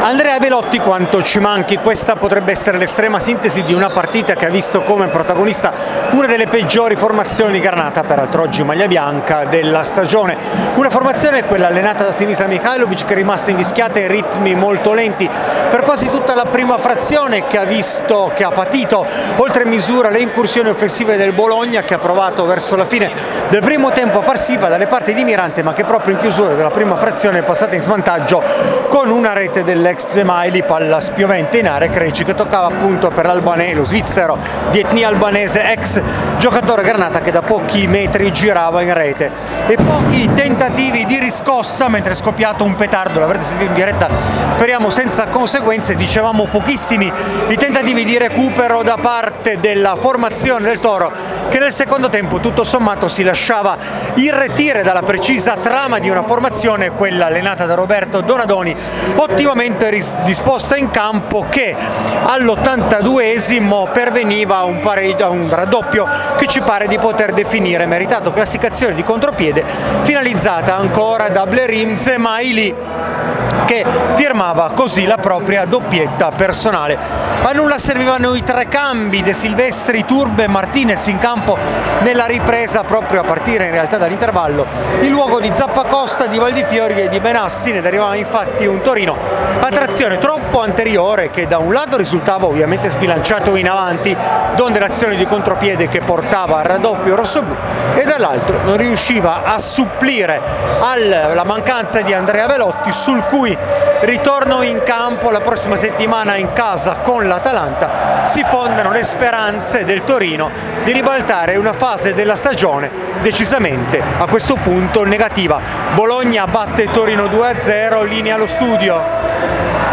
Andrea Belotti, quanto ci manchi, questa potrebbe essere l'estrema sintesi di una partita che ha visto come protagonista una delle peggiori formazioni granata, peraltro oggi maglia bianca, della stagione. Una formazione, quella allenata da Sinisa Mihajlovic, che è rimasta invischiata in ritmi molto lenti per quasi tutta la prima frazione, che ha patito oltre misura le incursioni offensive del Bologna, che ha provato verso la fine del primo tempo a far siva dalle parti di Mirante, ma che proprio in chiusura della prima frazione è passata in svantaggio con una rete dell'ex Zemaili, palla spiovente in area. Krejci che toccava appunto per l'albanese, lo svizzero di etnia albanese, ex giocatore granata, che da pochi metri girava in rete. E pochi tentativi di riscossa mentre è scoppiato un petardo, l'avrete sentito in diretta, speriamo senza conseguenze. Dicevamo pochissimi i tentativi di recupero da parte della formazione del Toro, che nel secondo tempo tutto sommato si lasciava irretire dalla precisa trama di una formazione, quella allenata da Roberto Donadoni, ottimamente disposta in campo, che all'82esimo perveniva un raddoppio che ci pare di poter definire meritato. Classificazione di contropiede finalizzata ancora da Blerim Zemaili, che firmava così la propria doppietta personale. A nulla servivano i tre cambi: De Silvestri, Turbe e Martinez in campo nella ripresa, proprio a partire in realtà dall'intervallo, in luogo di Zappacosta, di Valdifiori e di Benassi. Ne derivava infatti un Torino a trazione troppo anteriore, che da un lato risultava ovviamente sbilanciato in avanti, donde l'azione di contropiede che portava al raddoppio rossoblu, e dall'altro non riusciva a supplire alla mancanza di Andrea Belotti, sul cui ritorno in campo la prossima settimana in casa con l'Atalanta si fondano le speranze del Torino di ribaltare una fase della stagione decisamente a questo punto negativa. Bologna batte Torino 2-0, linea allo studio.